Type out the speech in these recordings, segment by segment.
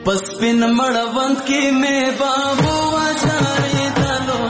پسپین مړوند کې مې بابو واچارې دلو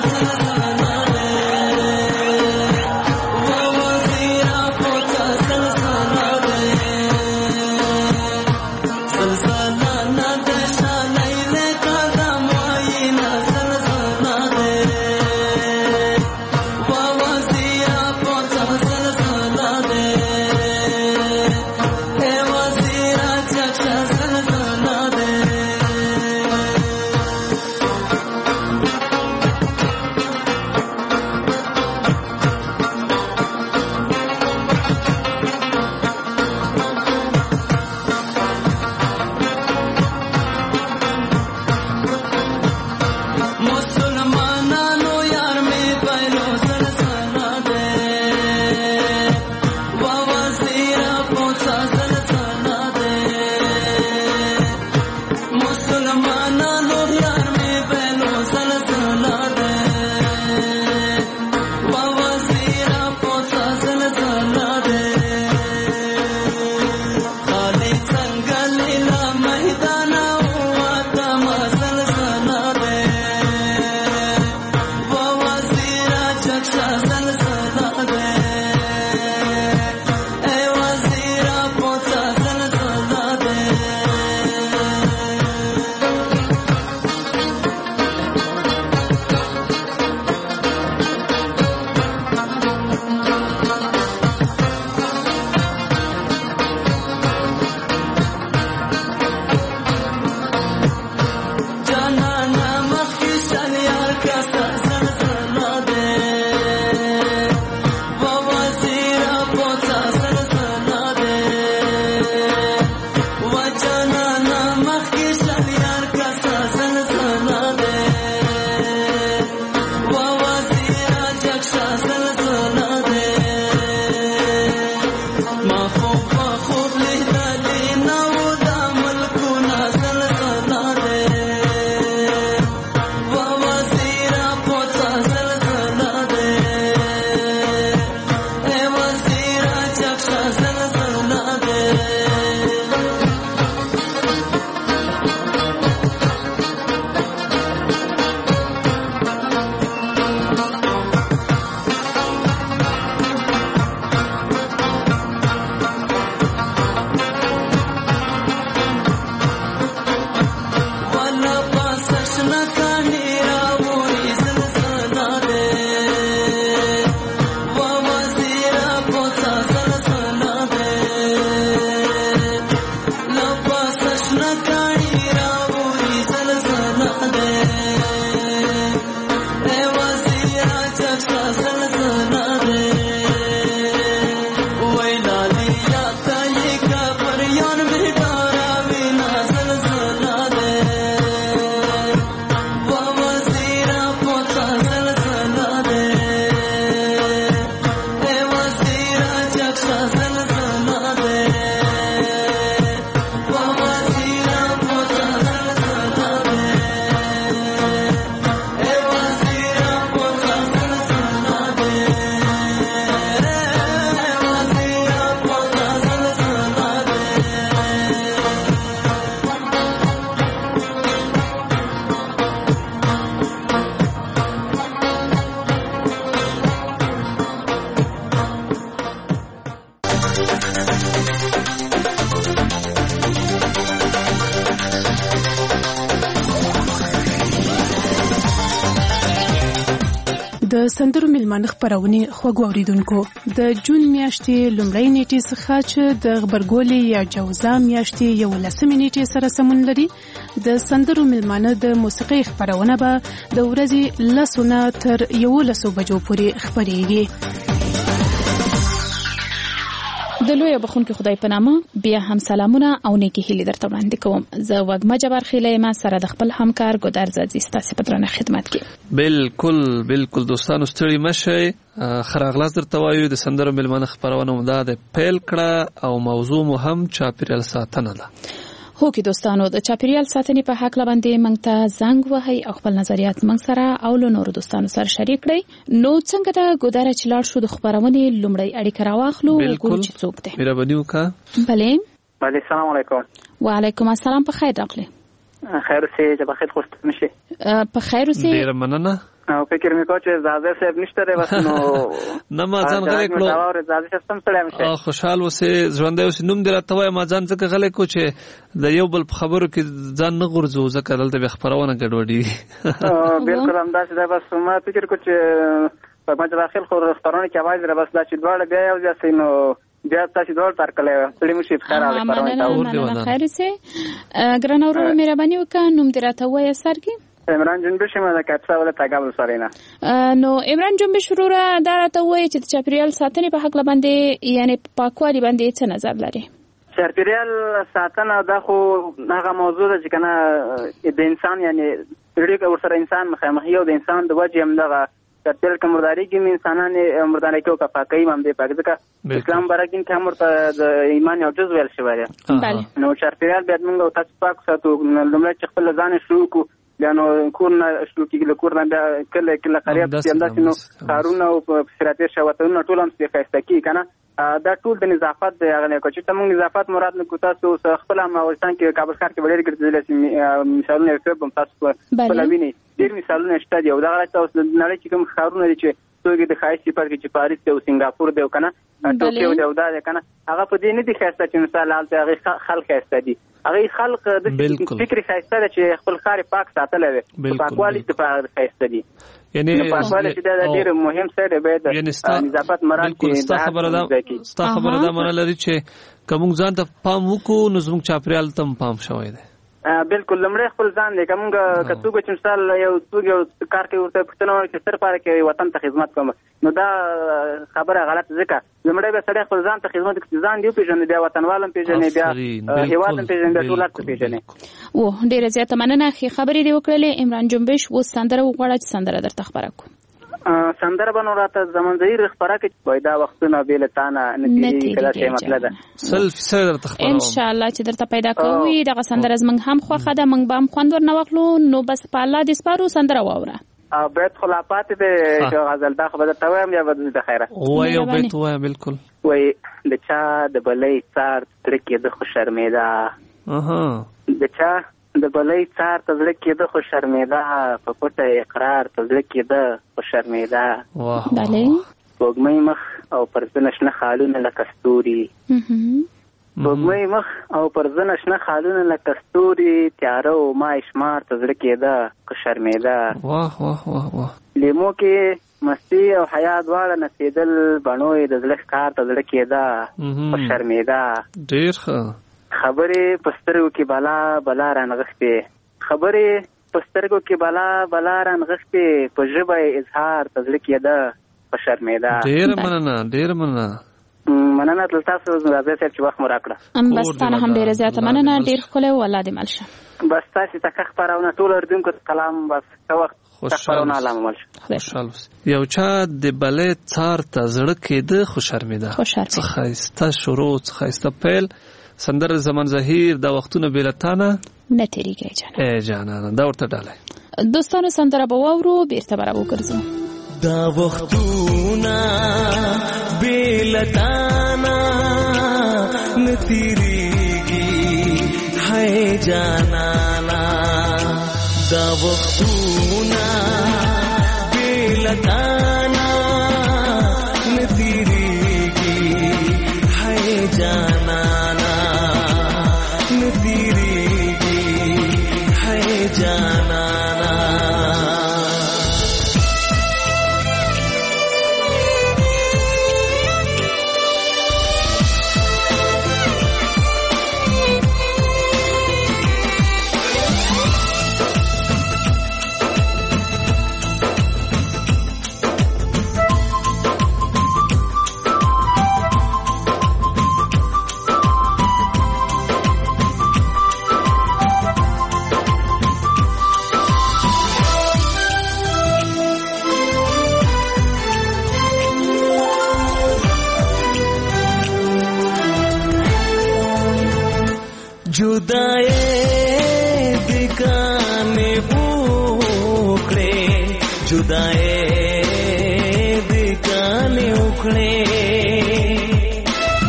د سندرو ملمانه خبرونه خوږ اوریدونکو د جون میاشتې لومړۍ نیټې څخه چې د غبرګولې یا جوزا میاشتې 11 نیټې سره سمون لري د سندرو ملمانه د موسیقي خبرونه به د ورځې 10 تر 11 بجو پورې خبريږي. د لوی بخونکو خدای په نامه بیا هم سلامونه او نیکی هیلې درته وړاندې کوم. زه وګما جبار خیلې ما سره د خپل همکار ګودر زادي ستاسو په درنه خدمت کې. بالکل دوستانو ستړي مشئ. خراغلاس درته وایو د سندرو ملمانه خبرونه مده د پیل کړه او موضوع مو هم چاپیریال ساتنه ده. هو کې دوستانو د چاپیریال ساتنې په حق لبندې موږ ته زنګ وهي او خپل نظریات موږ سره او له نورو دوستانو سره شریک کړئ. نو څنګه دا ګودره چلاړ شو د خبرونې لومړی اړیکه راواخلو ګورو چې څوک دی. مهرباني وکړه. بله السلام علیکم. وعلیکم السلام. په خیر راغلی. خیر اوسې چې په خیر خوشته مشي په خیر اوسې ډیر مننه او فکر مې کوم چې زاده صاحب نشته دی بس نو نه ما ځان غلې کړو دا اور زاده سم سره مشه خوشحال وسه ژوند اوس نوم دی راته وای ما ځان څخه غلې کو چې د یو بل خبرو کې ځان نه غورځو ځکه دلته به خبرونه ګډوډي بالکل هم دا چې بس ما فکر کو چې په مجلس داخل خو خبرونه کې आवाज را بس دا چې دواړه بیا یو ځای نو بیا تاسو ډول تر کله پړې مو شي خیر علي پرونه خیر سه ګران اورو مهرباني وکړه نوم دې راته وای سر کې عمران جنبش ما د کاپسا ولا تاګابل سرینا نو عمران جنبش وروره دا راته وای چې د چاپیریال ساتنې په حق باندې یعنی پاکوالي باندې څه نظر لري چاپیریال ساتنه دا خو هغه موضوع ده چې کنه د انسان یعنی ډېر ورسره انسان مخامخ یو د انسان د وجه هم دغه چاپیریال کومرداري کې انسانان مردانه کې او پاکي هم دې پاک ځکه اسلام برکین کې امر د ایمان یو جز ویل شوی دی نو چاپیریال باید موږ تاسو پاک ساتو لمړی چې خپل ځان شروع کو لانه کورنا شلو کې له کورنا بیا کله قریب چې انداسې نو کارونه او فسراتي شوتونه ټول هم څه خسته کی کنه دا ټول د نظافت دی هغه نه کوي چې موږ نظافت مراد نه کو تاسو خپل افغانستان کې کابل ښار کې ډېر ګرځېدل مثالونه یې په تاسو په لویني ډېر مثالونه شته دی او دا راځي تاسو نړۍ کې کوم ښارونه دي چې توګه د خایسي پر کې چې پاریس دی او سنگاپور دی او کنه ټوکیو دی او دا کنه هغه په دې نه دي خسته چې مثال حالت هغه خلک خسته دي هغه خلق د فکر خسته چې خپل ښار پاک ساتل وي پاکوالي ته خسته دي یعنی پاکوالی چې دا ډېر مهم څه دی باید نظافت مراد کې ستا خبره دا معنی لري چې کوم ځان ته پام وکړو نو زموږ چاپیریال ته پام شوی دی بالکل لمړی خپل ځان دی کومګه کڅوګه چې مثال یو څوګه کار کوي ورته پښتنه چې سر پاره کې وطن ته خدمت کوم نو دا خبره غلط ځکه لمړی به سړی خپل ځان ته خدمت کوي ځان دی پیژنې بیا وطنوالم پیژنې بیا هیوادم پیژنې ټول څه پیژنې و ډیره زیاته مننه خې خبرې دی وکړلې عمران جنبش و سندره وغواړه چې سندره درته خبره کوم سندره بنو راته زمان ظهیر خبره کې پیدا وختونه بیل تانا نتیجه کله څه مطلب ده سلف درته خبره ان شاء الله چې درته پیدا کوي دغه سندره زمنګ هم خوخه ده منګ بام خوند ورنه واخلو نو بس په الله دې سپارو سندره واوره بیت خلافات دې غزل دا خبره ته وایم یا بده د خیره وایو بیت وای بالکل وای د چا د بلې څار تر کې د خو شرمېدا د چا د بلې څار تزړه کې د خو شرمېدا په پټه اقرار تزړه کې د خو شرمېدا بله وګمې مخ او پرځنه شنه خالونه لکه ستوري وګمې مخ او پرځنه شنه خالونه لکه ستوري تیاره او ما شمار تزړه کې د خو شرمېدا واه واه واه واه لیمو کې مستی او حیا دواړه نسیدل بڼوي د زړه کار تزړه کې د خو شرمېدا ډېر ښه خبرې پسترګو کې بلا رانغښتې خبرې پسترګو کې بلا رانغښتې په ژبه اظهار تزړه کې ده په شرمېدا ډېر مننه تاسو راځئ چې وخت مو راکړه بس تاسو هم ډېر زیاته مننه ډېر ښکلی او الله دې مل شه بس تاسو ته خبرونه ټول اردوونکو کلام بس څه وخت خبرونه علامه مل شه خوشحال یو چا د بلې څار تزړه کې ده خو شرمېدا څه ښایسته شروع څه ښایسته پیل سندر زمان ظهیر دا وختونه بیلتانه نه تیریږي جانانه دا ورته ډاله دوستانو سندره به واورو بیرته به راوګرځو دا وختونه بیلتانه نه تیریږي هاي جانانا دا وختونه بیلتانه نه تیریږي هاي جانانا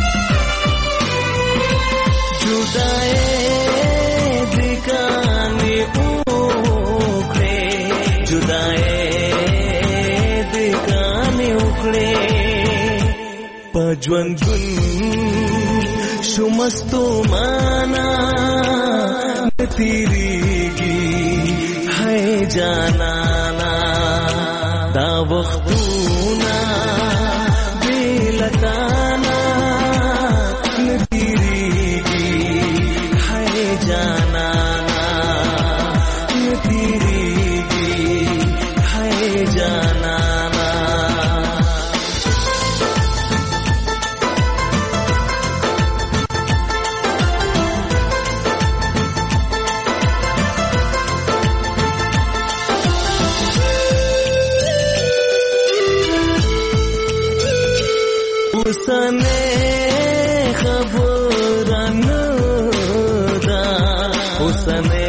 जुदाए दिकाने اوکړې جدای دې کانې وکړې پجوندون شمستو مانا تیریږي ہے جانانا دا وختونه دلتانا تیریږي ہے جانانا تیریږي ہے جانانا उसने खबरन दा उसने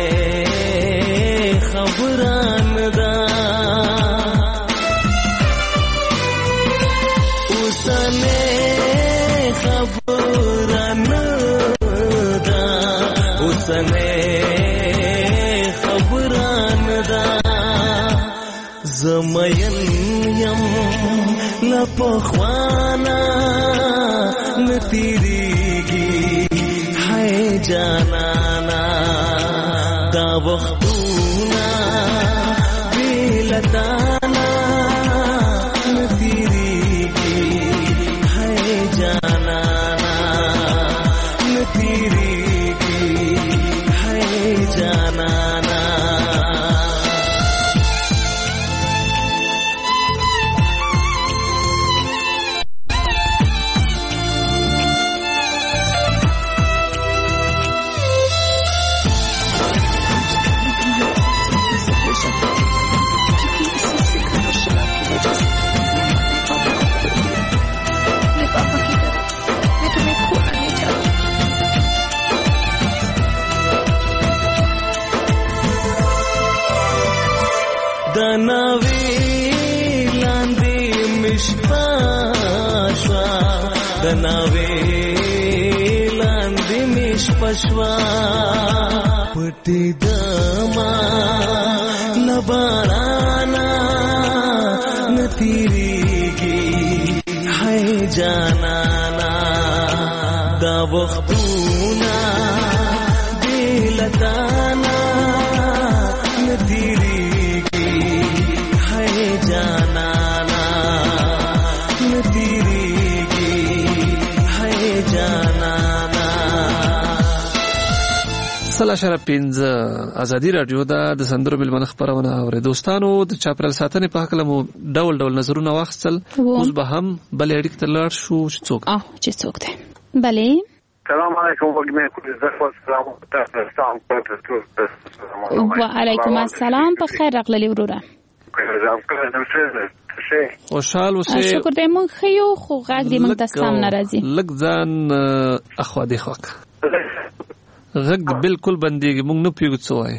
खबरन दा उसने खबरन दा उसने खबरन दा زمین یم لپخوانا نتیریگی ہے جانانا دا وختونا بیلتانا نتیریگی ہے جانانا نتیریگی ہے جانانا دناوی لاندې مشپاشوا دناوی لاندې مشپاشوا پټی دما لبارانا نتیریږي ہے جانانا دا وختونه دلتانا نتیریږي جانانا نتیریږي ہے جانانا سلا شرف پینځ ازادي رادیو د سندرو ملمن خبرونه اوري دوستانو د چاپرل ساتنې په حق له ډول ډول نظرونه واخیستل اوس به هم بل اړیک ته لاړ شو چې څوک دی بله السلام علیکم وعلیکم السلام په خیر راغلی وروره خوشحال اوسې شکر دې مونږ خيو خو غږ دې مونږ ته سم ناراضي لږ ځان اخوا دې خوک غږ بالکل بنديږي مونږ نه پیګو څه وایي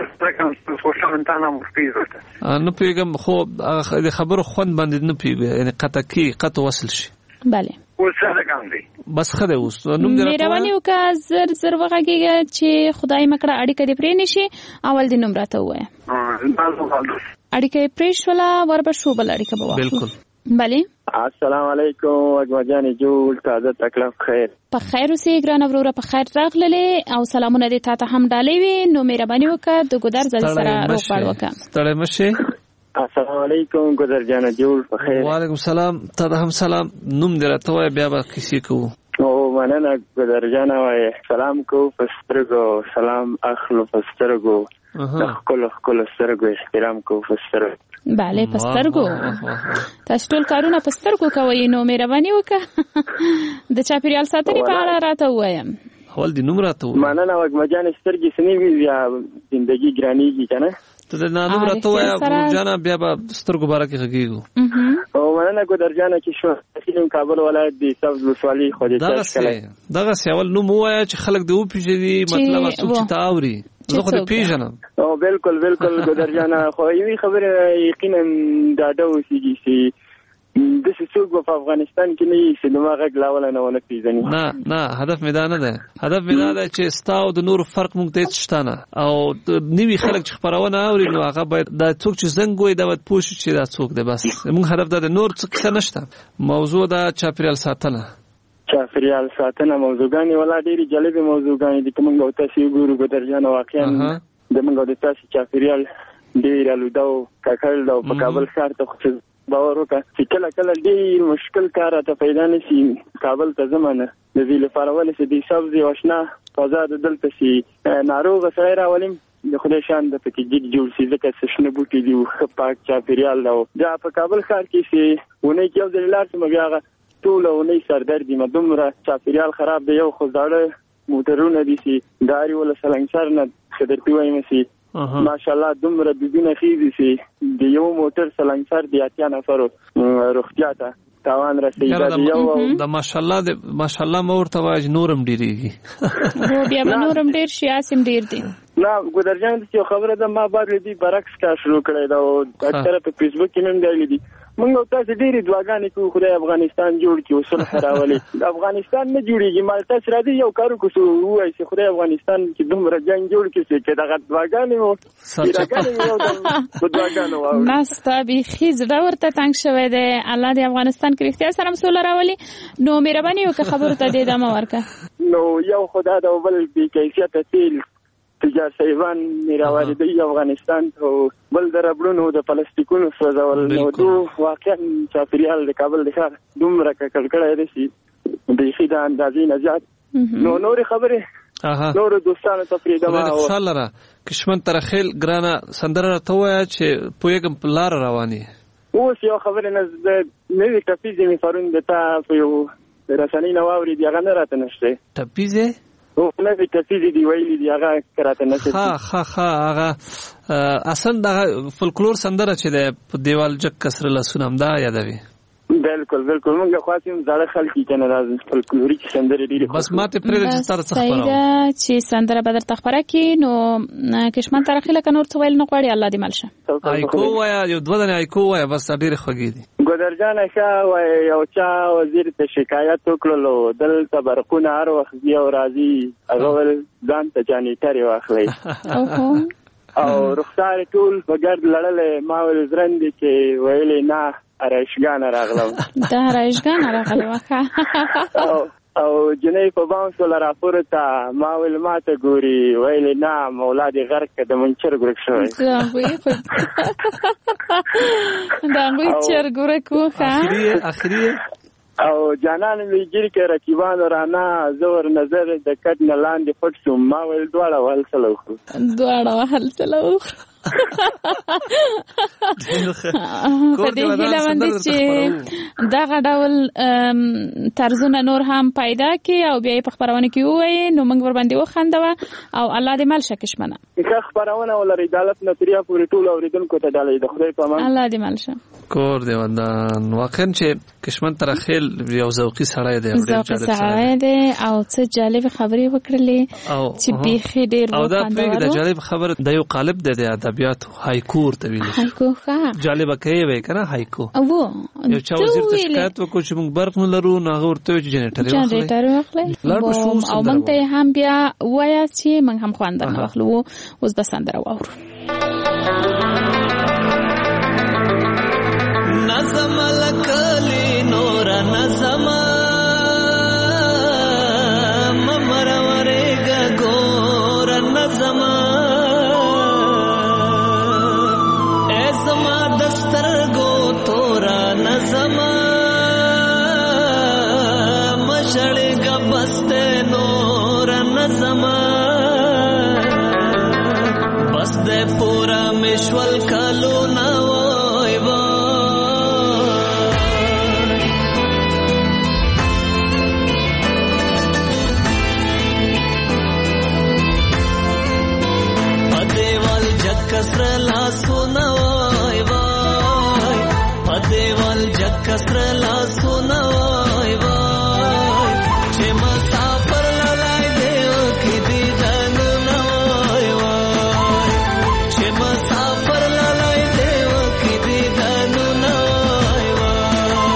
نه پیګم خو د خبرو خوند باندې نه پیګو یعنی قطع وصل شي bale بس خده اوس نوم دې مهرباني وکړه زر وغږیږه چې خدای مکړه اړیکه دې پرې نشي اول دې نوم راته وایه اړیکه پرې شوله وربه شو بل اړیکه به بالکل bale السلام علیکم اجمجان جوړ تازه تکلیف خیر په خیر اوسې ګران وروره په خیر راغللې او سلامونه دې تاسو هم ډالې وي نو مهرباني وکړه د ګودر ځل سره روغبړ وکړه ستړی مشه السلام علیکم ګودر جان جوړ په خیر وعلیکم السلام ته هم سلام نوم دې راته وای بیا به کیسې کوو او مننه ګودر جان وای سلام کو پسترګو سلام اخلو پسترګو خپل سترګو احترام کو پسترګو bale پسترګو تاسو ټول کارونه پسترګو کوي نو مهرباني وکړه د چاپیریال ساتنې په اړه راته وایم اول دې نوم راته وای مننه وګمجان سترګې سنې وی یا زندگی ګرانیږي کنه ته د نوم راته وای ورجانا بیا به سترګو بارکه غږیږو او مننه ګودر جان چې شو فلم کابل ولایت دی سبز وسوالي خو دې تاسو کله دغه سیاول نوم وای چې خلک دی او پیژدي مطلب اسو چې تاوري زه خو دې پیژنم او بالکل ګودر جان خو یوې خبره یقینا دا د اوسېږي چې د څوک په افغانستان کې نه یې چې نو هغه غلاول نه ونه پیژني. نه هدف مې دا نه ده. هدف مې دا ده چې ستاو د نور فرق مونږ ته شته نه، او نوی خلک چې خبرونه اوري نو هغه باید دا څوک چې زنګ وي دا باید پوه شي چې دا څوک دی. بس مونږ هدف دا ده، نور څه نشته. موضوع دا چاپیریال ساتنه موضوعګانې ولا ډېری جالبه موضوعګانې دي. کومه او تاسو ګورو ګدرجان واقعا د موږ د تاسو چاپیریال ډېر الودو کاکل دا په کابل ښار ته خو باور وکړه چې کله ډېر مشکل کار ته پیدا نشي کابل ته زمانه د دې لپاره ولې چې د سبزي واشنا آزاد دلته شي ناروغ سره راولم د خدای شان د پکې جوړ شي ځکه چې شنه بوټي دی او پاک چاپیریال دا په کابل ښار کې شي ونه کې یو د لار چې مګاغه ټول ونې سردر دي مدومره چاپیریال خراب دی. یو خو زاړه موټرونه دي چې داري ولا سلنګسر نه خدرتي وایم سي ماشاءالله دومره بدونه خيزي سي د یو موټر سلنګسر دی اتیا نفر روغتیا ته تاوان رسېږي. یو د ماشاءالله مورته واج نورم ډیریږي هو بیا نورم ډیر شي اسیم ډیر دي. نه ګودرجان د خبره ده ما بعد دې برعکس کا شروع کړی دا او اکثره په فیسبوک کې هم دی لیدي. موږ تاسو ډېری دعاګانې کوو خدای افغانستان جوړ کړي او صلح راولي. افغانستان نه جوړیږي مالته سره دی یو کارو کوو وای چې خدای افغانستان کې دومره جنگ جوړ کړي چې دغه دعاګانې وو ناستا بيخي زړه ورته تنگ شوی دی. الله دې افغانستان کې اختیار سره صلح راولي. نو مهرباني وکړه خبرو ته دې دمه ورکړه. نو یو خدای دا بل بي کیفیت تیل تجار سیوان میراوالي دی افغانستان ته بل دربلونو د پلاستیکونو سوځول نو واقعا چاپیریال د کابل د ښار دومره کړکړه دی چې بيخي د اندازې نه زیات. نو نور خبره نور دوستانو ته پریدم او خوشاله را کشمن ترخیل ګرانه سندره ته وای چې پویګم په لار رواني اوس یو خبره نه نوې ټپیزې می فرون دتا په یو رسنۍ نو اوري دی هغه نه راته نشته ټپیزې او نوې ټپیزې دی ویلي دی هغه راته نشته. هغه اصل د فولکلور سندره چې د دیوال جک کسر لسونم دا یادوي. بالکل موږ خاصیم زړه خلک کنه راځي فولکلوري سندره ډیره بس ماته پرې د ستر څخه سیدا چې سندره بدر تخبره کې نو کشمن ترخیله کنور څویل نه غواړي الله دې ملشه ایکو وایا یو دوه ایکو وایا بس ډیره خوږی دي. ګودرجان ښه وای یو چا وزیر ته شکایت وکړلو دلته برقونه هر وخت دی او راځي هغه ځان ته جانیټر واخلي او رخصار ټول بغرد لړلې ما ول زرندې کې ویلې نه ارایشګان راغلم دا ارایشګان راغلم او جنې په باندې سول راپورته ما ول ماته ګوري ویلې نه مولا دې غرق د منچر ګرک شوی دا منچر ګرک وخا اخري او جانان میګری کې رقیبان رانا زور نظر د کټ نه لاندې پټ شو ما ول دواړه وهل سلو په دې هیله باندې چې دغه ډول طرزونه نور هم پیدا کی او بیا په خبرونه کې وای نو موږ ور باندې وخندوه او الله دې مل شکشمنه که خبرونه ولري عدالت نتریا پورې ټول اوریدونکو ته ډالې د خدای په امان الله دې مل شه کور دی ودان واقعا چې کشمن ترخیل یو ذوقي سړی دی او څه جالب خبرې وکړلې چې بيخي ډېر او دا د جالب خبر د یو قالب د ادبیات هایکو ته ویل هایکو ښه جالب کوي وای کنه هایکو او یو چا وزیر تشکایت وکړ چې موږ برق نه لرو نه ورته جنریټر واخلي او موږ ته هم بیا وایي چې موږ هم خواندنه واخلو اوس به سندره واورو. نظم لکلی نور نظم ممرورېګه ګور نظم ایزما دسترګو تورا نظم مشړېګه بسته نور نظم بس دې پورا مشول کلو نو کسر لا سنوای وای پدیوال جگ کسر لا سنوای وای چې مسافر لای دیو کی دی جن نوای وای چې مسافر لای دیو کی دی جن نوای وای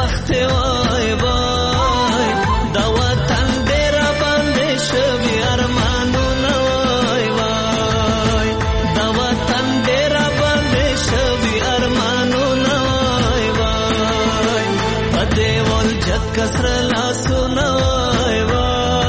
سخت وای وای دا وطن ډیر باندې شوی ارمانونه وای وای دا وطن ډیر باندې شوی ارمانونه وای وای پدې ول جگ کسر لاسونه وای وای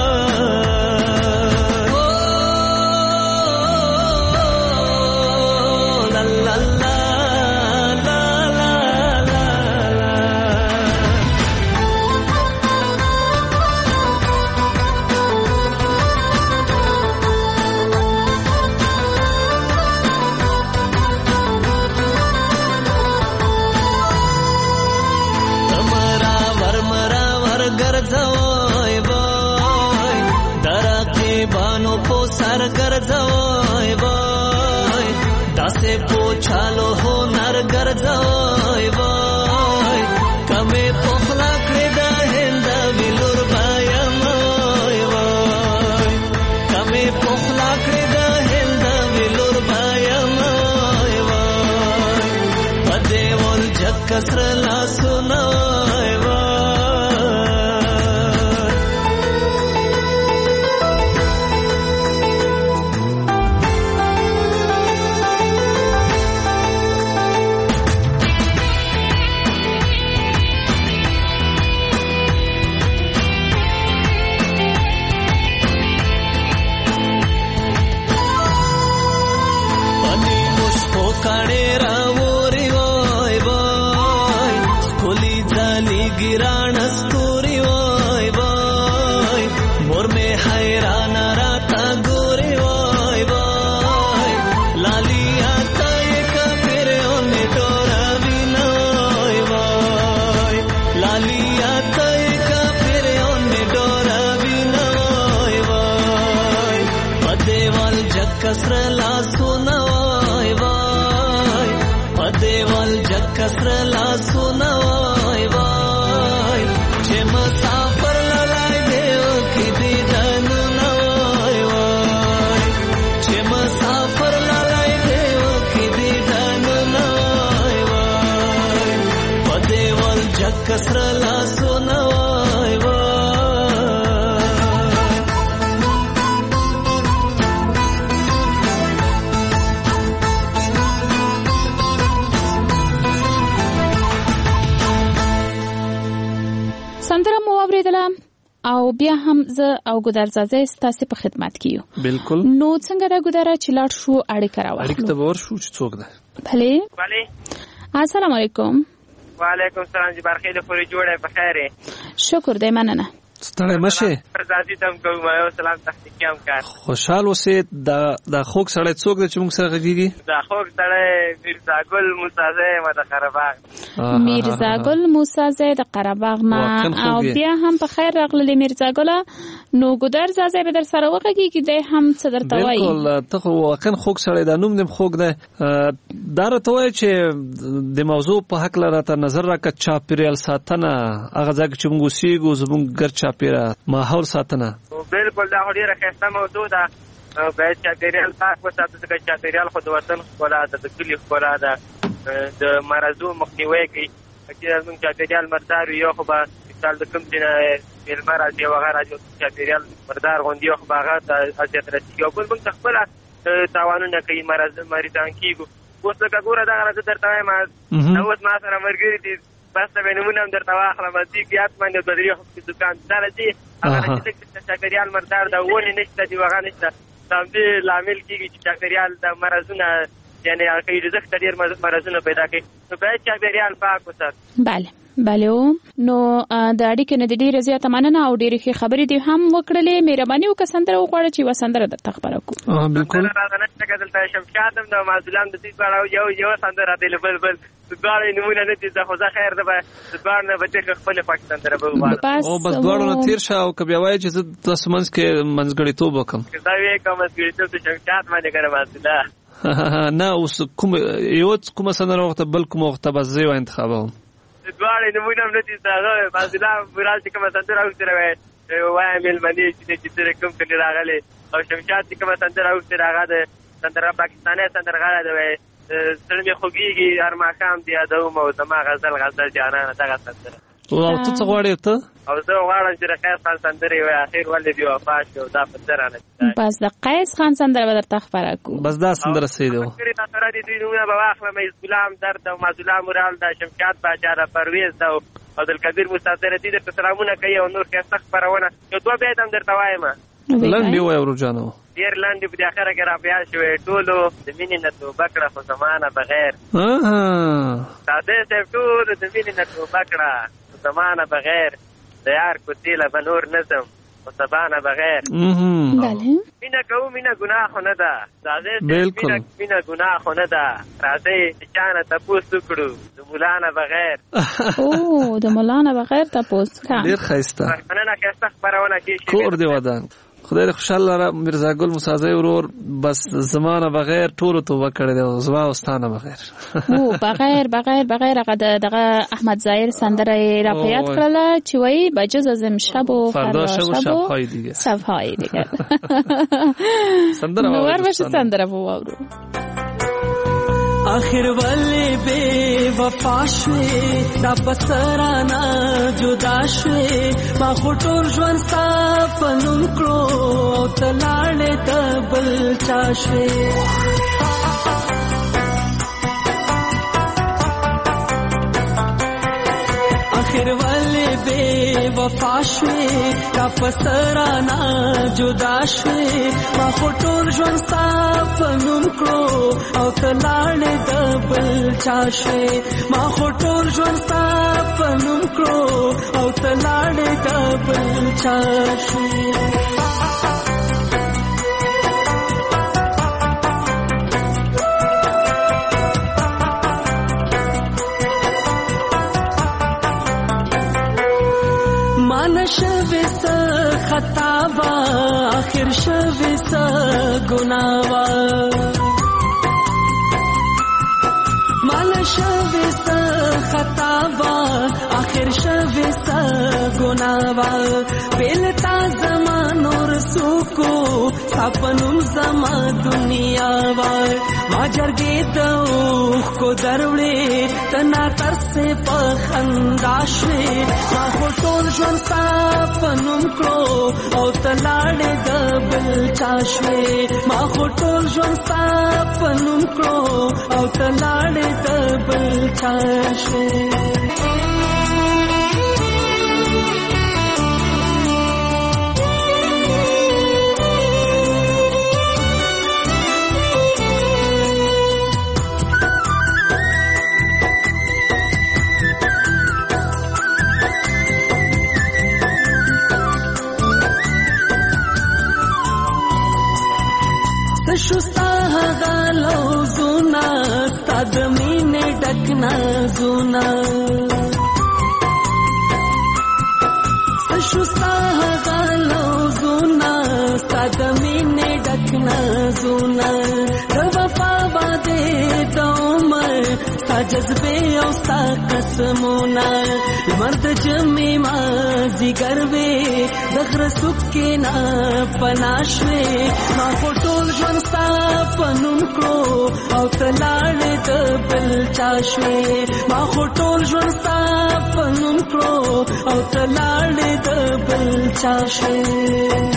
ګرځوي وای داسې پوچالو هنر ګرځوي وای کمه پخلا کړې د هند ویلور بایم وای وای کمه پخلا کړې د هند ویلور بایم وای وای پدې ول جگ کسر لاسونه وای وای کسر لاسونه وای سندره مو اوریدله او بیا هم زه او ګودرزازه ستاسو په خدمت کې یو. بالکل. نو څنګه دا ګودره چې لاړ شو اړیکه راوړو. اړیکه ته ورشو چې څوک ده. بله. بله. السلام علیکم. وعلیکم السلام جی برخیل پوری جوړه په خیره. شکر دی مننه. ستړی مشه. پرځاتي تم کوم یو سلام تحقیقام کار. خوشحال اوسې دا خوګ سړی څوک دی چې موږ سره غږیږي؟ دا خوګ سړی میرزا ګل موسی زه د قره‌باغ. میرزا ګل موسی زه د قره‌باغ نه او بیا هم په خیر راغلی میرزا ګل. نو ګودرزازه به در سره وغږیږي دی هم څه درته وایي. بالکل ته خو واقعا خوګ سړی دا نوم دې خوګ دی. دا راته وایي چې د موضوع په حق لراته نظر راکړه چاپیریال ساتنه هغه ځای چې موږ اوسېږو زموږ ګرد چاپیره ماحول ساتنه. بالکل دا ډیره ښایسته موضوع ده. باید چاپیریال پاک وساتو ځکه چاپیریال خو د وطن ښکلا ده د کلي ښکلا ده د مرضو مخنیوی کوي. چې زموږ چاپیریال مردار وي یو خو به مثال د کوم ځای نه مېلمه راځي او هغه راځي چاپیریال مردار غوندي یو خو به هغه ته اذیت رسېږي او بل موږ ته خپله تاوانونه کوي مریضان کېږو. اوس لکه ګوره دغه زه درته وایم اوس ما سره ملګري دي بس ته به نومونه هم درته واخلم نزدیک یاد باندې دوه درې دوکان دا راځي هغه چې چاپیریال مردار ده ونې نشته دي هغه نشته د همدې لامل کېږي چې چاپیریال د مرضونه یعنې هغه رزق ته ډېر مرضونه پیدا کوي. نو باید چاپیریال پاک وساتو. بله بله نو د اړیکې نه د ډېره زیاته مننه او ډېرې ښې خبرې دې هم وکړلې. مهرباني وکړه سندره وغواړه چې یوه سندره درته خبره کړو. بالکل دلته شمشاد هم د معزول هم د دوی دواړه یو سندره دی له بل دواړه نومونه نه دي خو زه خیر ده به دواړه نه به ډېر خپلې خوښې سندره به وغواړم او بس دواړو نه تېر شه او که بیا وایې چې زه تاسو منځ کې منځګړیتوب وکړم که زه ویې کوم منځګړیتوب د شمشاد باندې که معزوله نه اوس کومه سندره وخته بل کومه وخته بس زه یو انتخابوم دواړه نمونه هم نه دي هغه معزوله مراد چې کومه سندره اوسره وایم مېلمنې چې ته کوم کلي راغلې او شمشاد چې کومه سندره اوسره هغه د سندره پاکستاني سندرغاړی دی زړه مې خوږېږي هر ماښام دې یادوم او زما غزل جانانه دغه سندره او ته څه غواړې ته؟ او زه غواړم چې د قیس خان سندرې وي اخر ولې دی وفا شو دا په سره نه. بس د قیس خان سندره به درته خبره کو. بس دا سندره سي دی. سره دي دوی نومونه به واخلم حزب الله همدرد او معزوله مرال د شمشاد باچا د پرویز او عبدالقدیر مستعصر دي د سلامونه کوي او نور ښایسته خپرونه یو دوه بیت هم درته وایم. لنډ وایه ورجانو. ډېر لنډ په اخره کې را بیا شوې ټولو د مینې نه توبه کړه خو زمانه بغیر. ساده صاحب ټولو د مینې نه توبه کړه خو زمانه بغیر د یار کوڅې به نور نظم خو سبانه بغیر. مینه کوو مینه ګناه خو نه ده ساده صاحب مینه ګناه خو نه ده راځئ چې چا نه تپوس وکړو د ملا نه بغیر. او د ملا نه بغیر تپوس کا ډېر ښایسته مننه ښایسته خپرونه کېږي. کور دې ودان خدای دې خوشحاله لره میرزا ګل موسازی ورور. بس زمانه بغیر ټولو توبه کړې ده او زما او ستانه بغیر. او بغیر هغه دغه احمد ظاهر سندره را په یاد کړله چې وایي بجز ازم شب و فردا شب و شب‌های دیگه. سندره نور بشه سندره واورو. آخر ولې بے وفا شوې دا بسرانا جدا شوې ما خو ټول ژوند ستا په نوم کړو او ته لاړې د بل چا شوې. آخر ولې بے وفا شوې دا بسرانا جدا شوې ما خو ټول ژوند ستا په نوم کړو او ته لاړې د بل چا شوې ما خو ټول ژوند ستا په نوم کړو او ته لاړې د بل چا شوې. شوی سا خطابا آخر شوی سا گناوا مالا شوی سا خطابا آخر شوی سا گناوا بیلتا زمان اور سوکو سپنم زما دنیا وار ما جرگی دوخ کو دروڑے تنا ترس پا خنداشوے ما خوٹول جون سپنم کرو او تلاڑے دبل چاشوے ما خوٹول جون سپنم کرو او تلاڑے دبل چاشوے. شستا غالو زونا ستاد مینه ډکنا زونا شستا غالو زونا ستاد مینه ډکنا زونا د وفا باندې د عمر ستا جذبه او ستا قسمونه مرد جمع ما زیګر وې د غره سکه نه پناشوي ما ټول ژوند ستا پنوم کړو او تلاړې د بل چاشوي ما ټول ژوند ستا پنوم کړو او تلاړې د بل چاشوي.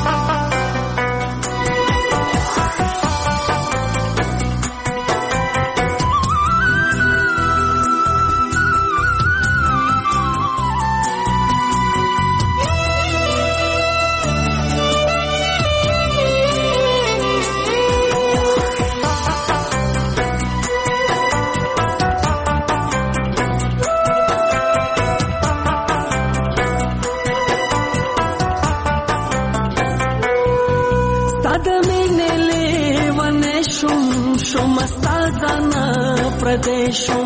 پردیشم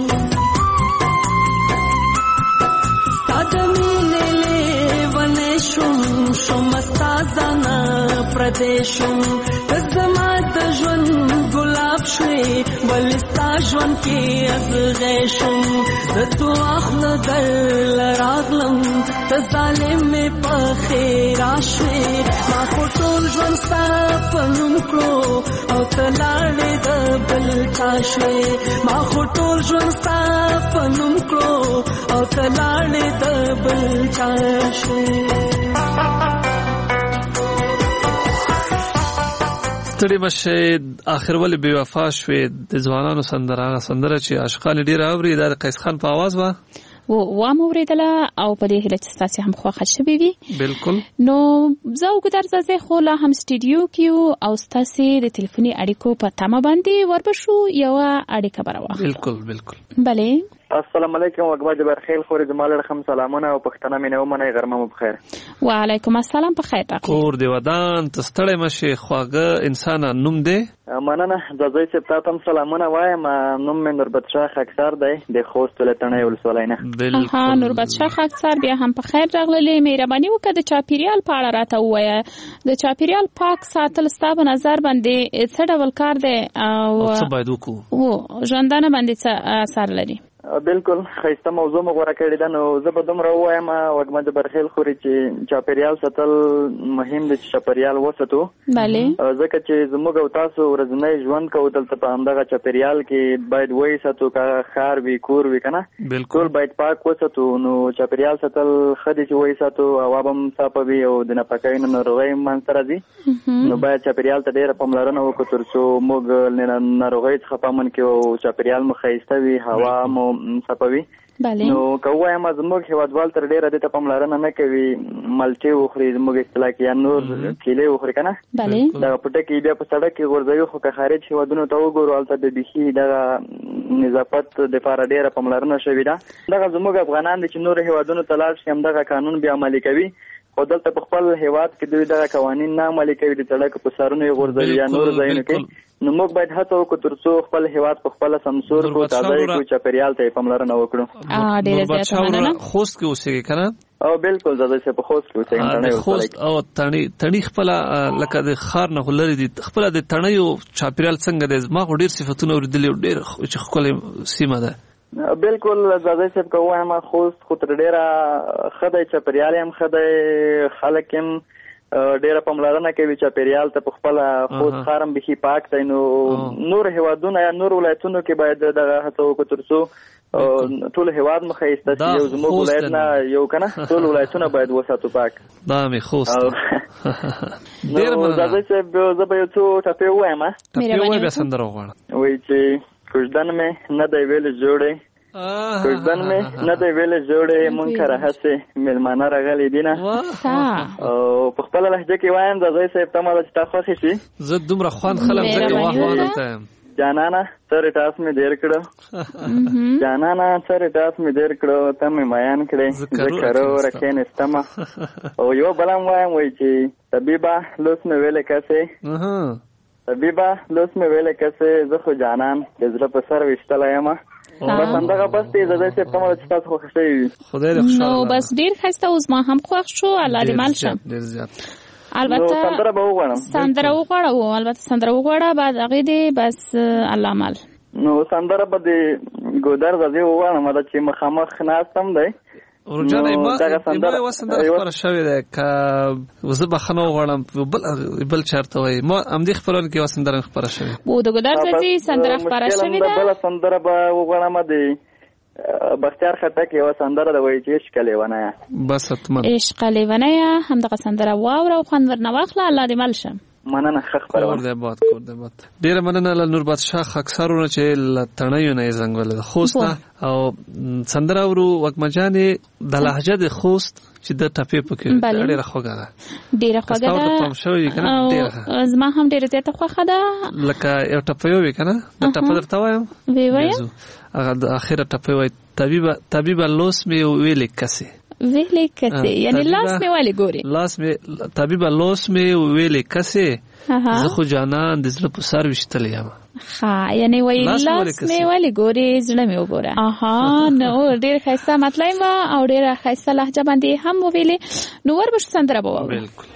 سادمینه لیونشم شمستازانا پردیشم تزما د ژوند ګلاب شوي ولستا ژوند کې ازغیشم د تو اخله دل راغلم ته ظالم په خیر شوي ما ټول ژوند ستا په نوم کړو او ته لاړې د بل چا شوي ما ټول ژوند ستا پنوم کړو او تلاړې د بل چا شوې ستړي مشه اخر ولې بې وفا شوې د ځوانانو سندره چې عاشقان ډېر اوري د قیس خان په आवाज و مو ورېدله او په دې هیله چې تاسو هم خوښه شوي وي بالکل نو زه وګدار زه خو لا هم سټډیو کې او تاسو د ټلیفوني اړیکو په تمه باندې وربشو یو اړیکه براوه بالکل بله السلام علیکم وګما جبر خیل خوري جمال رحم سلامونه او پښتنه مینه ومنه غرمه مو بخیر وعلیکم السلام په خیر تاسو کور دی ودان تستړی مشه خواږه انسان نوم دی مننه د زوی سپتا تم سلامونه وایم نوم مې نوربت شاه خاکسار دی د خوست ولایتنه ولسوالۍ نه بالکل نوربت شاه خاکسار بیا هم په خیر راغلی مهرباني وکړه د چاپیریال په اړه راته ووایه د چاپیریال پاک ساتل ستاسو نظر باندې څه ډول کار دی او څه باید وکړو ژوندانه باندې څه اثر لري بالکل خیسته موضوع مو غوړه کړې ده نو زه به دومره ووایم وګما د برخیل خوري چې چاپیریال ساتل مهم دی چې چاپیریال وساتو بله ځکه چې زموږ او تاسو ورځنی ژوند کوو دلته په همدغه چاپیریال کې باید وساتو که ښار وي کور وي که نه ټول باید پاک وساتو نو چاپیریال ساتل ښه دي چې وساتو هوا به هم صافه وي او د ناپاکۍ نه ناروغۍ منځته راځي نو باید چاپیریال ته ډېره پاملرنه وکړو تر څو موږ ناروغۍ څخه په امن کې او چاپیریال مو ښایسته وي هوا مو صفوي نو که وایم زموږ هیوادوال تر ډیره دې ته پاملرنه نه کوي مالټې وخوري زموږ اصطلاح کې یا نور کیلې وخوري که نه دغه پټه کې بیا په سړک کې غورځوي خو که خارج هیوادونو ته وګورو هلته د بیخي دغه نظافت دپاره ډیره پاملرنه شوې ده دغه زموږ افغانان دي چې نورو هیوادونو ته لاړ شي همدغه قانون بیا عملي کوي خو دلته په خپل هیواد کې دوی دغه قوانین نه عملي کوي د سړک په سرونو یې غورځوي یا نورو ځایونو کې نو موږ باید هڅه وکړو تر څو خپل هیواد په خپله سمسور کړو تازه یې کړو چاپیریال ته یې پاملرنه وکړو خوست کې اوسېږي که نه او بالکل زه چې په خوست کې اوسېږم خوست او تڼۍ خپله لکه د ښار نه خو لرې دي خپله د تڼیو چاپیریال څنګه دی زما خو ډېر صفتونه اورېدلي او ډېر چې ښکلې سیمه ده بالکل زاده صاحب که وایم خوست خو تر ډېره ښه دی چاپیریال یې هم ښه دی خلک یې هم ډېره پاملرنه کوي چاپیریال ته په خپله خوست ښار هم بیخي پاک دی نو نور هیوادونه یا نور ولایتونو کې باید دغه هڅه وکړو تر څو ټول هیواد مو ښایسته شي یو زموږ ولایت نه یو که نه ټول ولایتونه باید وساتو پاک دا مې خوست نو زاده صاحب زه به یو څو ټپې ووایم ټپې بیا سندره وغواړه وایي چې کوژدن مې نه دی ویلې جوړې کوژدن مې نه دی ویلې جوړې مونږ کره هسې مېلمانه راغلي دي نه او په خپله لهجه کې وایم زاده صاحب تمه ده چې تا خوښې شي زه دومره خوند خلم ځکه واه درته یم جانانه سر ټاس مې دیر کړو جانانه سر ټاس مې دیر کړو ته مې میان کړې زه کرو رکېنستمه او یو بل هم وایم وایي چې طبیبه لوس مې ویلې کسې طبیبه لوس مې ویلې کسې زه خو جانان د زړه په سر ویشتلی یم بس همدغه بس دی زه داسې تمه ده چې تاسو خوښ شوي وي نو بس ډېر ښایسته اوس ما هم خوښ شو الله دې مل شه البته سندره به وغواړم البته سندره وغواړه بعد هغې دی بس الله مل نو سندره به د ګودر غزې وغواړم دا چې مخامخ ناست هم دی ورجانه ما یو سندره خبره شوې ده که زه بخښنه وغواړم بل چېرته وایي ما همدې خپرونه کې یوه سندره خپره شوې و د ګودر غزې سندره خپره شوې ده بله سندره به وغواړم د بختیار خټک یوه سندره ده وایي چې عشق لیونیه بس حتما عشق لیونیه همدغه سندره واوره او خوند ورنه واخله الله دې مل شه مننه ښه خپرونه کور دی آباد ډېره مننه له نوربت شاه خاکسارونه چې له تڼیو نه یې زنګ وله د خوست او سندره اورو وږمه جانې د لهجه د خوست چې د ټپې پکې ډېره خوږه ده ډېره خوږه ده پام شوی وي که نه زما هم ډېره زیاته خوښه ده لکه یو ټپه وي که نه د ټپه درته وایم ووایم هغه د اخره ټپه وایي طبیبه لوس مې ویلې کسې ویلې کسې یعنی لاس مې ولې ګورې طبیبه لوس مې ویلې کسې زه خو جانان د زړه په سر ویشتلی یم یعنی وایي لاس مې ولې ګورې زړه مې وګوره نو ډېر ښایسته مطلب او ډېره ښایسته لهجه باندې هم وویلې نو وربشو سندره به واورو بالکل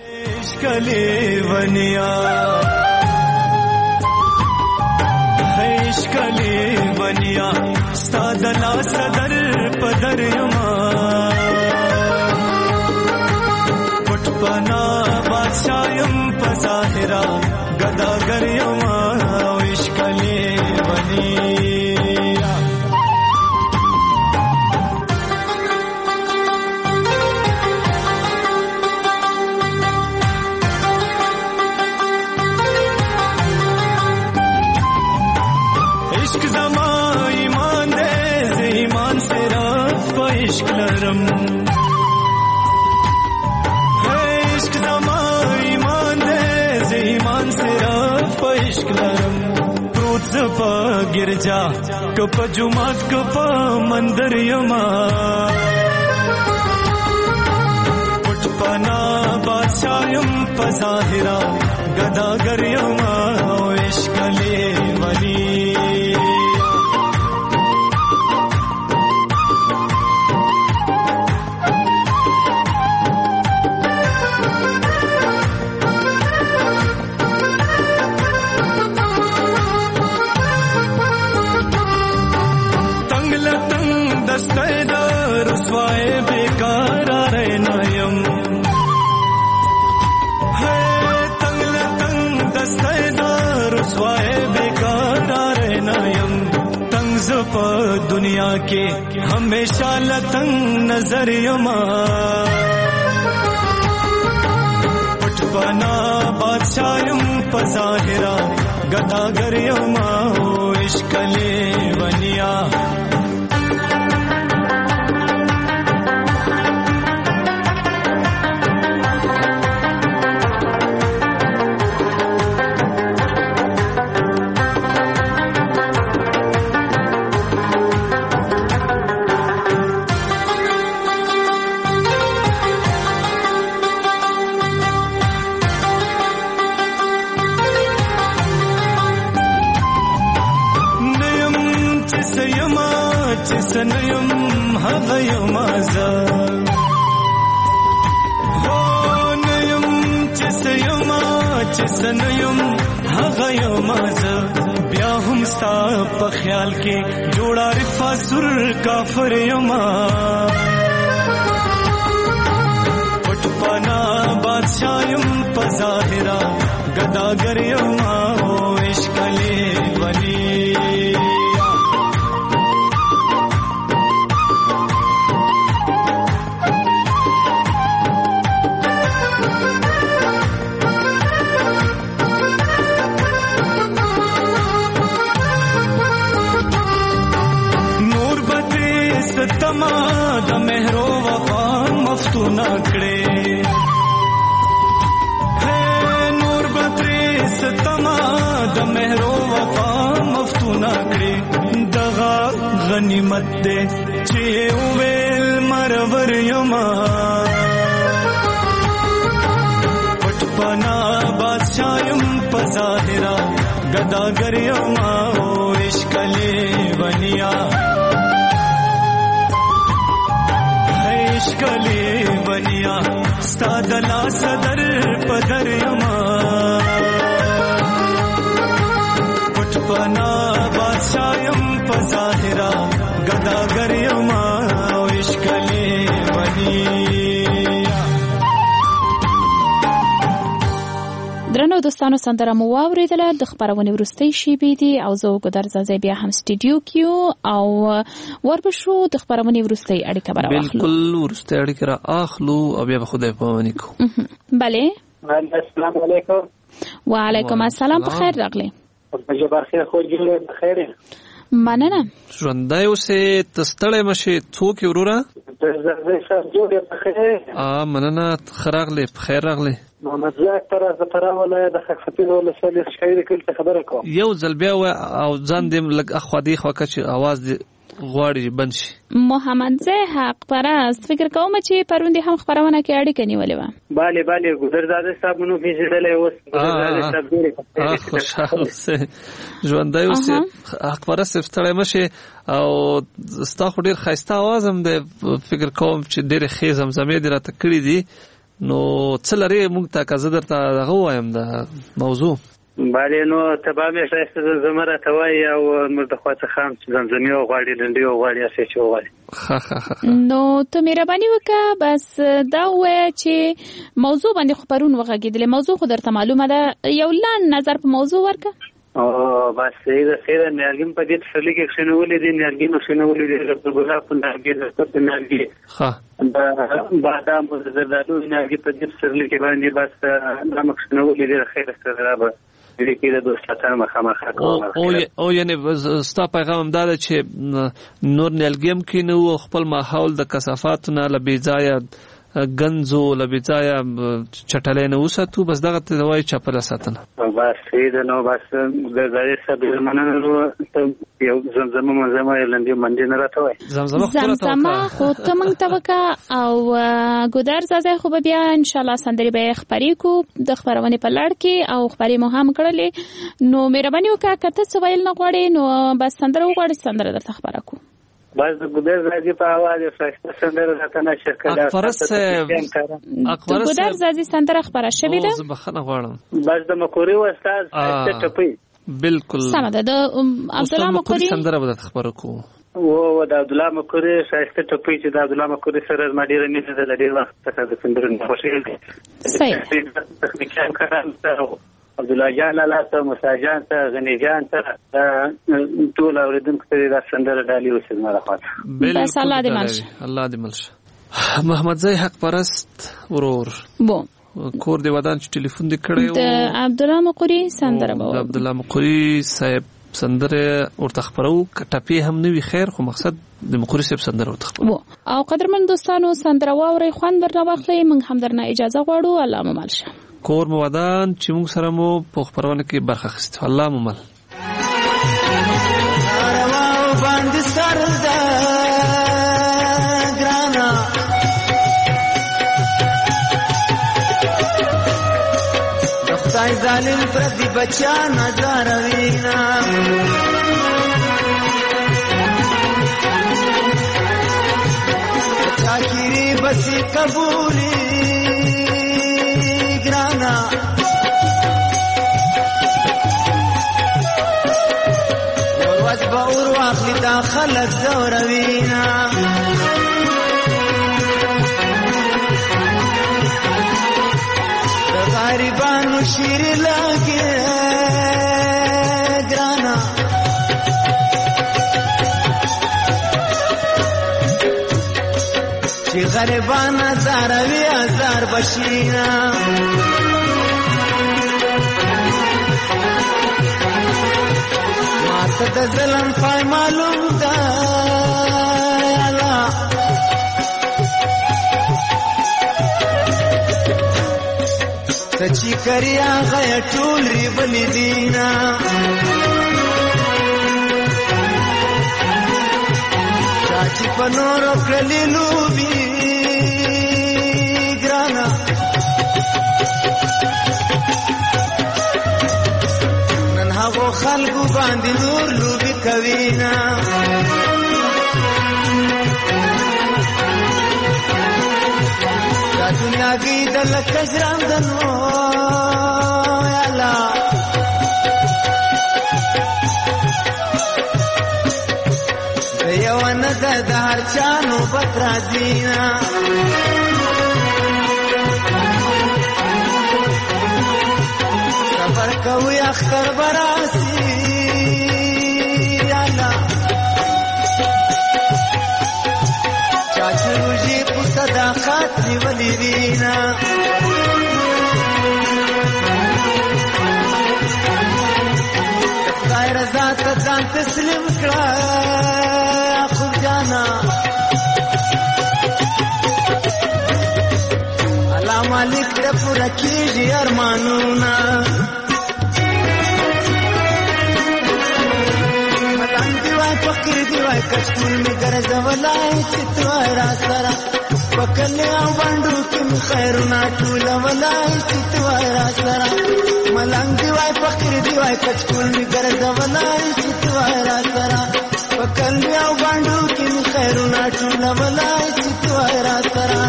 خیشکلی ونیا ستا د لاس در په در یما پټ پنا بادشاہ یم په ظاهرا ګداګر یما خیشکلی ونیا عشق لرم عشق زما ایمان دې زه ایمان صرف عشق لرم پروت زپا ګرجا کپ جمعات کپ مندر یما پټ پنا بادشاہ یم پظاهرا گداگر یما عشق لیونی दुनिया के हमेशा लतंग नजर यमा पटपना बादशाह यम पज़ाहिरा गदागर यमा इश्क लेवनिया سنیم هغیم ازا هو نیم چسیم چسنیم هغیم ازا بیا هم ستا په خیال کې جوړا رفا سر کافر یما پټ پنا بادشاہ یم پظاهرا گداگر یما عشق لیونی تما د مهرو وفا مفتون کړي ہے نور بدر ستما د مهرو وفا مفتون کړي دغه غنیمت دې چې ویل مرور یما پټ پنا بادشاہ یم پظاهرا گداگر یما عشق لیونیا عشق لیونیا ستا دلا صدر پدر یما پټ پنا بادشاہ یم پظاهرا گداگر یما عشق لیونیا. درنو دوستانو سندره مو واوریدله د خبرونې وروستۍ شیبې دي او زه ګودر زازی بیا هم سټوډیو کیو او وربشو د خبرونې وروستۍ اړیکه براوخلو بالکل وروستۍ اړیکه را اخلو او بیا به خدای پامانی کو. بله السلام علیکم. وعلیکم السلام. بخیر راغلی. جبار خیر خو جوړه بخیر. مننه. ژوندای اوسې تستړی مشه څوک وروره؟ زه ښه جوړه بخیر. مننه خراغلی بخیر راغلی. محمد زاک تر زفرا ولایت د خفتینو لسل شکایت کله خبره کوم. یو ځل بیا او ځان دې لګ اخوا دی خو کچ आवाज دې غواړي بند شي. محمد زاک پرست فکر کوم چې پروندې هم خبرونه کې اړیکه نیولې و. bale ګذرزاده صاحب نو پیژدلې اوس ګذرزاده صاحب ډېر خوشاله سه ژوندای اوسې اخبار سفتړې مشه او ستا خو ډېر خسته आवाज هم دې فکر کوم چې ډېر خېزم زمې دې راته کړې دي نو څلره موږ ته کزه درته دغه وایم د موضوع. bale نو تبامه شایسته زمره توای او مرتخواته خام زمزمي او غاړي لنډي او غاړي اسې چوغالي. نو ته مهرباني وکړه بس دا وای چې موضوع باندې خبرون وغږیدل. موضوع خو درته معلومه ده یو لاند نظر په موضوع ورکه. بس خیر نیالګیم په دې تسلی کې شنولې دي نیالګیم شنولې دي د ګلاب په نارګي د پټ نارګي دا بادام او زردالو نیالګي په دې تسلی کې باندې بس نامک شنولې دي خیر سره راځه دې کې د دوستانو مخامخ او یعنی ستا پیغام دا چې نور نیلګم کې نو خپل ماحول د کثافات نه لبیځای غنزو لبیځای چټلې نه وساتو بس دغه ته وای چاپل ساتنه بس دې نو بس د ځای سبب مننه یو زمزمه منظمه لندې منډي نه راته وای زمزمه خو تمنګ توکا او ګودر زازه خو بیا ان شاء الله سندري به خبرې کو د خبرونه په لړ کې او خبرې مو هم کړلې نو مهرباني وکړه کته سوال نه غواړي نو بس سندره وغواړي سندره درته خبره کو بس د ګودر زازي په आवाज فرشته سندره راته نشه کړه ګودر زازي سندره خبره شوې ده زه بخنه غواړم بس د مکوري استاد ټپي بالکل سم ده د عبد الله مکوري سندره به خبره کو او د عبد الله مکوري شایسته ټپي چې د عبد الله مکوري سره ما ډیره مینه ده ډیر وخت څخه د سندره خوشاله دي صحیح تخنیکان کاران عبد الله جان الله ته موسی جان ته غنی جان ته ټول اوریدونکو ته د سندره ډالي وسه نه راخات بس الله دې ملشه الله دې ملشه محمد زئی حق پرست ورور بو کور دی ودان چې ټلیفون دې کړی د عبد الله مقری سندره بو عبد الله مقری صاحب سندره ورته خبرو کټپی هم نوی خیر خو مقصد د مقری صاحب سندره ورته خبرو او قدرمن دوستانو سندره واوري خوان درنه واخلې موږ هم درنه اجازه غواړو الله مو ملشه کور مو ودان چې موږ سره مو په خبرونه کې برخه اخیسته الله مو مل راو باندې سردا ګرانا دفتای ظالم پردی بچا نظر وینا چاکری بسی قبولی گرانا وروز با ورواخلی دا خلق زوروینا دا غریبانو شیر لگی گرانا چی غریبان ازاروی ازار بشینا ماته د ظلم پای معلوم ده الله سچی کریا غیا ټول ری بل دینا چاچی پنور کلی لوبي ګرانا نن هغه خلکو باندې نور لوبي کوینا دا دنیا کې د لکجران دنو یا الله یو نه د هر چانو پترا دینا سفر کوي اختر براسی الله چاچو جی په صداقت دی ولي وینا خدای رضا ته ځان تسلیم کړه الله مالک دې پورا کیږي ارمانونه ملنګ دی وای فقیر دی وای کښتون می ګرځولای چې تو را سره وکړې او باندې کې خیرونه ټول ولای چې تو را سره ملنګ دی وای فقیر دی وای کښتون می ګرځولای چې تو را سره وکړې او باندې کې خیرونه ټول ولای چې تو را سره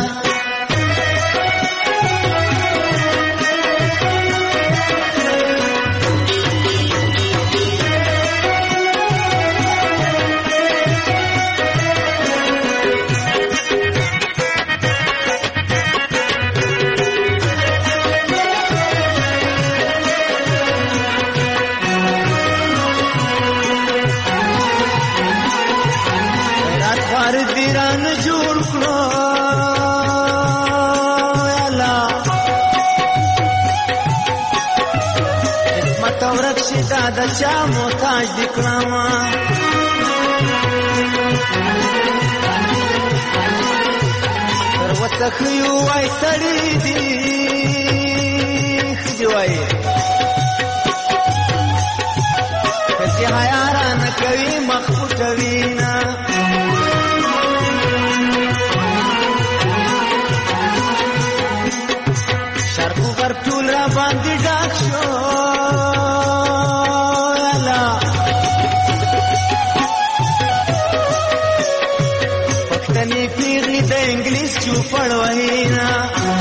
ورکشي دا د چا محتاج دي کړما تر وتخیو وای سړی دي خدي وای کچې حیا نه کوي مخفوټوي نه شرکو پر ټول را باندې ډاک شو الا پښتني پیغلي د انګلیس چوپړ وهینا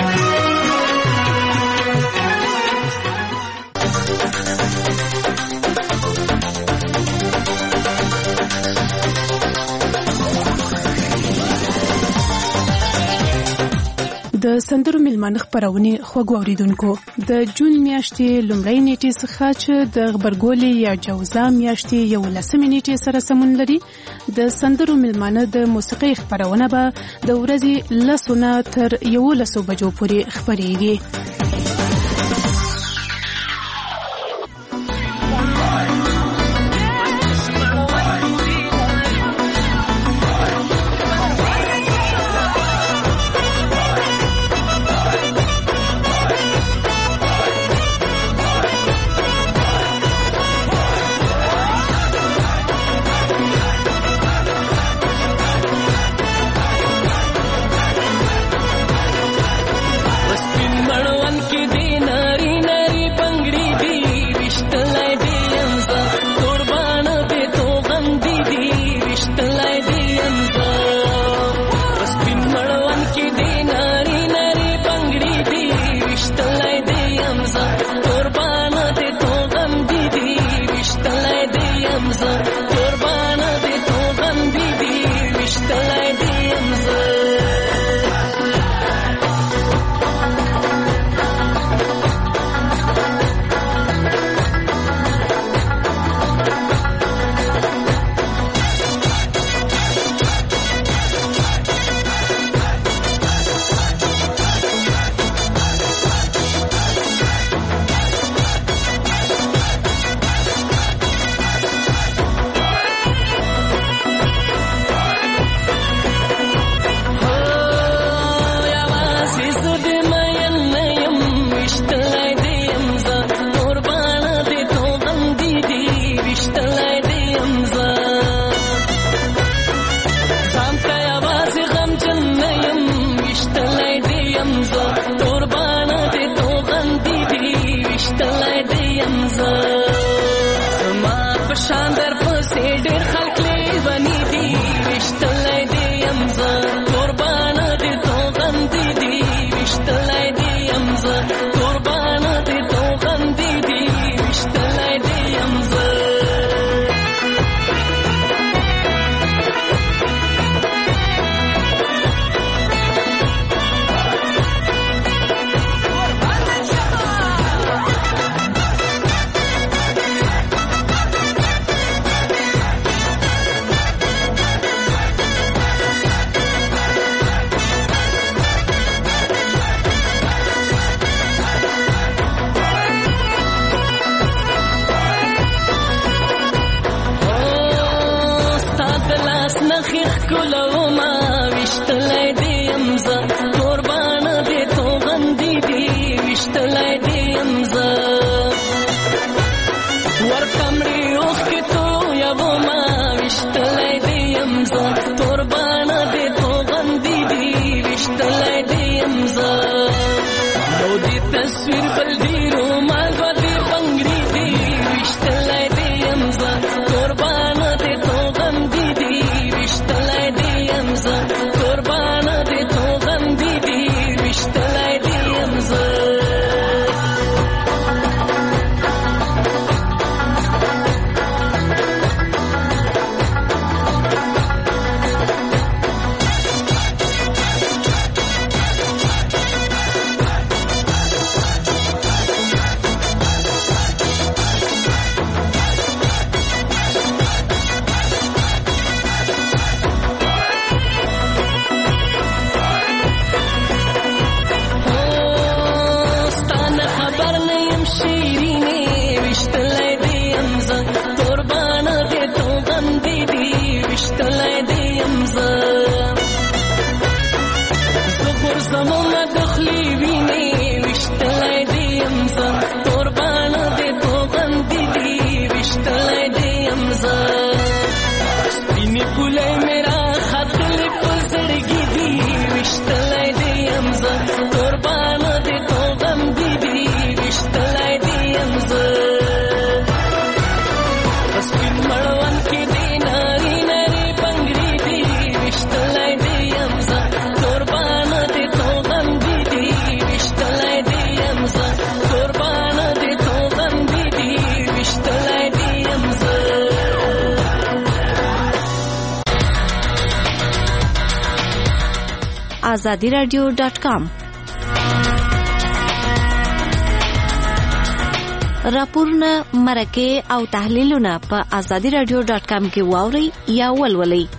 د سندرو ملمانه خبرونه خوږ اوریدونکو د جون میاشتې لومړۍ نیټې څخه چې د خبرګولې یا جوزا میاشتې 11 نیټې سره سمون لري د سندرو ملمانه د موسیقي خبرونه به د ورځې 10 تر 11 بجو پورې خبريږي azadiradio.com. راپورونه، مرکې او تحلیلونه په azadiradio.com کې واورئ یا ولولئ.